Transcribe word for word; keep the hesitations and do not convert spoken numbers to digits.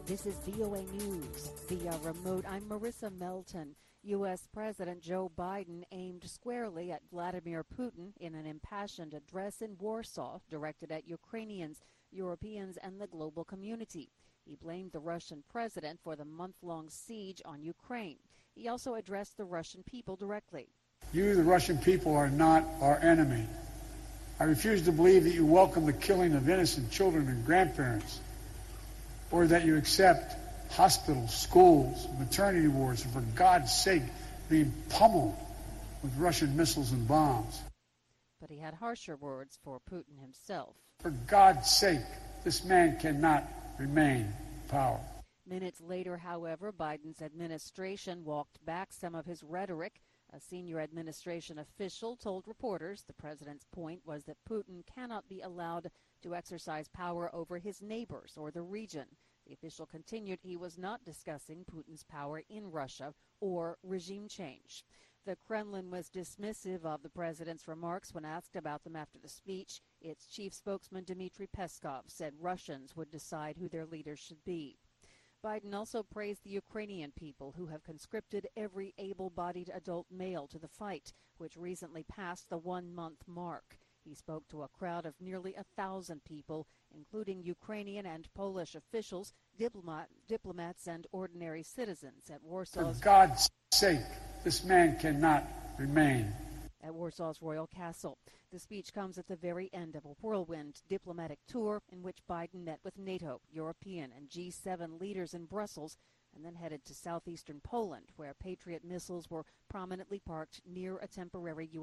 This is V O A News via remote. I'm Marissa Melton. U S. President Joe Biden aimed squarely at Vladimir Putin in an impassioned address in Warsaw directed at Ukrainians, Europeans, and the global community. He blamed the Russian president for the month-long siege on Ukraine. He also addressed the Russian people directly. You, the Russian people, are not our enemy. I refuse to believe that you welcome the killing of innocent children and grandparents, or that you accept hospitals, schools, maternity wards, and for God's sake, being pummeled with Russian missiles and bombs. But he had harsher words for Putin himself. For God's sake, this man cannot remain in power. Minutes later, however, Biden's administration walked back some of his rhetoric. A senior administration official told reporters the president's point was that Putin cannot be allowed to exercise power over his neighbors or the region. The official continued he was not discussing Putin's power in Russia or regime change. The Kremlin was dismissive of the president's remarks when asked about them after the speech. Its chief spokesman Dmitry Peskov said Russians would decide who their leaders should be. Biden also praised the Ukrainian people who have conscripted every able-bodied adult male to the fight, which recently passed the one-month mark. He spoke to a crowd of nearly a thousand people, including Ukrainian and Polish officials, diplomat, diplomats, and ordinary citizens at Warsaw's. For God's sake, this man cannot remain. At Warsaw's Royal Castle. The speech comes at the very end of a whirlwind diplomatic tour in which Biden met with NATO, European, and G seven leaders in Brussels and then headed to southeastern Poland, where Patriot missiles were prominently parked near a temporary U S